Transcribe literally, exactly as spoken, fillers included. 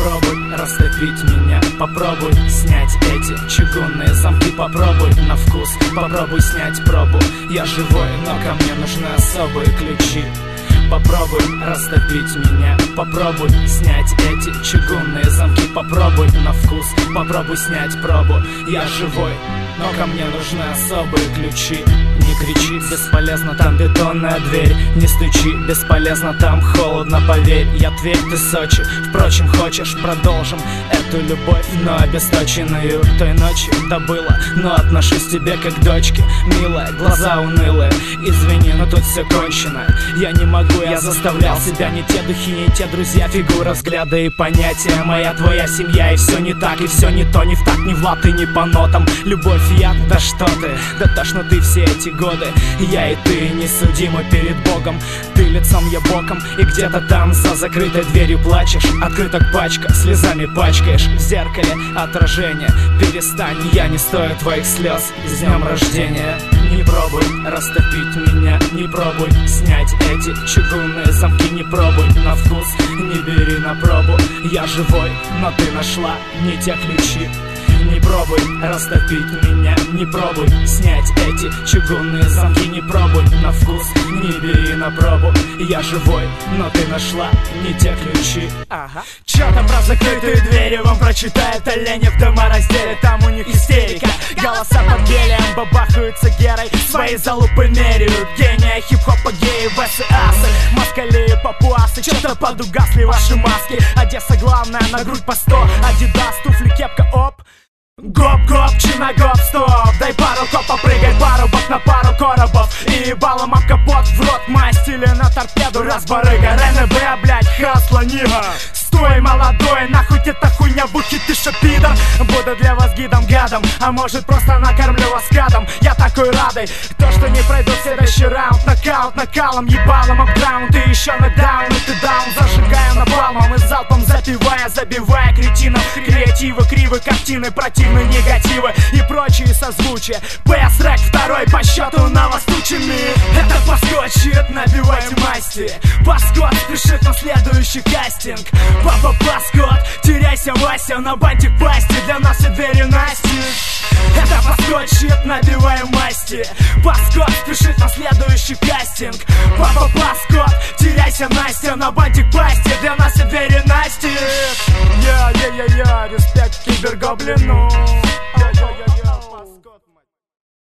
Попробуй растопить меня, попробуй снять эти чугунные замки. Попробуй на вкус, попробуй снять пробу. Я живой, но ко мне нужны особые ключи. Попробуй растопить меня, попробуй снять эти чугунные замки. Попробуй на вкус, попробуй снять пробу. Я живой, но ко мне нужны особые ключи. Не кричи, бесполезно, там бетонная дверь. Не стучи, бесполезно, там холодно, поверь. Я Тверь, ты Сочи, впрочем, хочешь, продолжим эту любовь, но обесточенную той ночью добыла. Но отношусь к тебе как к дочке, милая, глаза унылые. Извини, но тут все кончено, я не могу. Я заставлял себя, не те духи, не те друзья, фигура, взгляды и понятия. Моя, твоя семья, и все не так, и все не то, не в так, не в лад и не по нотам. Любовь, я, да что ты, да тошноты все эти годы. Я и ты несудимы перед Богом. Ты лицом, я боком, и где-то там за закрытой дверью плачешь. Открыток пачка, слезами пачкаешь в зеркале отражение. Перестань, я не стою твоих слез. С днем рождения. Не пробуй растопить меня, не пробуй снять эти чугунные замки. Не пробуй на вкус, не бери на пробу. Я живой, но ты нашла не те ключи. Не пробуй растопить меня, не пробуй снять эти чугунные замки. Не пробуй на вкус, не бери на пробу. Я живой, но ты нашла не те ключи. Ага. Чё там про закрытые двери вам прочитает олени в доморазделе? Там у них истерика, голоса под гелием бабахаются герой. Свои залупы меряют, гения хип-хопа, геи, весы, асы, москали и папуасы. Чё-то подугасли ваши маски. Одесса главная, на грудь по сто. Адидас, туфли, кепка, оп. Гоп-гоп, чиногоп, стоп. Дай пару коп, попрыгай пару бок на пару коробов. И ебалом об капот, в рот мастили на торпеду. Раз барыга, РНБ, блять, хасла, нига. Стой, молодой, нахуй эта хуйня, бухи, ты шо, пидор? Буду для вас гидом, гадом, а может просто накормлю вас гадом. Я такой радой, то, что не пройду следующий раунд. Нокаут, накалом, ебалом, апграунд. И еще нокдаун, и ты даун. Зажигаю напалмом и залпом запивая, забивая кретинов. Креативы, кривы, картины, противные негативы и прочие созвучия. ПС рэк второй по счету на вас тучами. Это поскочит, набивайте масти. Паскот спешит на следующий кастинг. Папа паскот, теряйся, Вася, на бантик пасти. Для нас все двери настежь. Это поскочит, набиваем масти. Паскот спешит на следующий кастинг. Папа паскот, теряйся, Настя, на бантик пасти. Для нас все двери настежь. Я-я-я-я, респект кибергоблину.